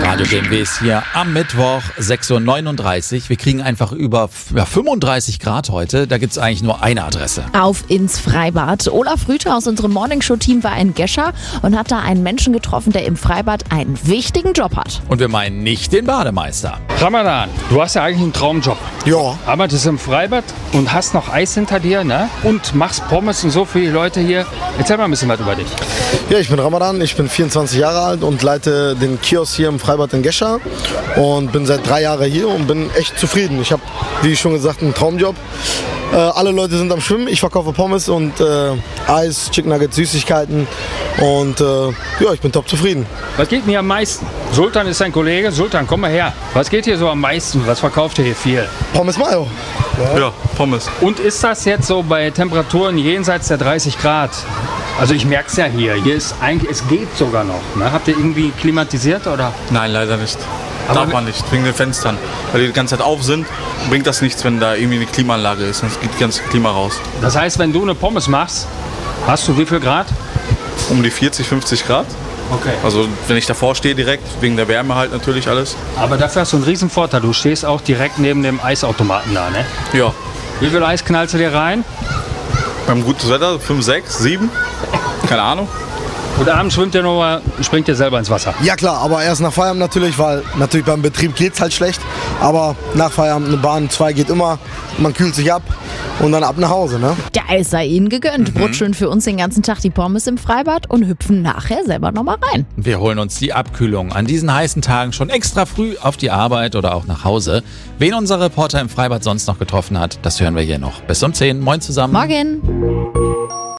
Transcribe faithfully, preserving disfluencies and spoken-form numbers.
Radio B M W ist hier am Mittwoch, sechs Uhr neununddreißig. Wir kriegen einfach über ja, fünfunddreißig Grad heute. Da gibt es eigentlich nur eine Adresse. Auf ins Freibad. Olaf Rüther aus unserem Morningshow-Team war in Gescher und hat da einen Menschen getroffen, der im Freibad einen wichtigen Job hat. Und wir meinen nicht den Bademeister. Ramadan, du hast ja eigentlich einen Traumjob. Ja. Arbeitest im Freibad und hast noch Eis hinter dir, ne? Und machst Pommes und so für die Leute hier. Erzähl mal ein bisschen was über dich. Ja, ich bin Ramadan, ich bin vierundzwanzig Jahre alt und leite den Kiosk hier im Freibad in Gescher und bin seit drei Jahren hier und bin echt zufrieden. Ich habe, wie schon gesagt, einen Traumjob. Äh, alle Leute sind am Schwimmen, ich verkaufe Pommes und äh, Eis, Chicken Nuggets, Süßigkeiten und äh, ja, ich bin top zufrieden. Was geht mir am meisten? Sultan ist dein Kollege. Sultan, komm mal her. Was geht hier so am meisten? Was verkauft ihr hier viel? Pommes Mayo. Ja, ja Pommes. Und ist das jetzt so bei Temperaturen jenseits der dreißig Grad? Also ich merke es ja hier. Hier ist eigentlich, es geht sogar noch. Ne? Habt ihr irgendwie klimatisiert oder? Nein, leider nicht. Aber Darf man nicht, wegen den Fenstern. Weil die die ganze Zeit auf sind, bringt das nichts, wenn da irgendwie eine Klimaanlage ist. Dann geht das ganze Klima raus. Das heißt, wenn du eine Pommes machst, hast du wie viel Grad? Um die vierzig, fünfzig Grad. Okay. Also wenn ich davor stehe direkt, wegen der Wärme halt natürlich alles. Aber dafür hast du einen riesen Vorteil. Du stehst auch direkt neben dem Eisautomaten da, ne? Ja, Wie viel Eis knallst du dir rein? beim guten Wetter fünf, sechs, sieben, keine Ahnung. Und abends schwimmt ihr noch mal, springt ihr selber ins Wasser. Ja klar, aber erst nach Feierabend natürlich, weil natürlich beim Betrieb geht's halt schlecht. Aber nach Feierabend eine Bahn zwei geht immer, man kühlt sich ab und dann ab nach Hause, ne? Der Eis sei ihnen gegönnt. Mhm. Brutscheln für uns den ganzen Tag die Pommes im Freibad und hüpfen nachher selber nochmal rein. Wir holen uns die Abkühlung an diesen heißen Tagen schon extra früh auf die Arbeit oder auch nach Hause. Wen unser Reporter im Freibad sonst noch getroffen hat, das hören wir hier noch. Bis um zehn. Moin zusammen. Morgen!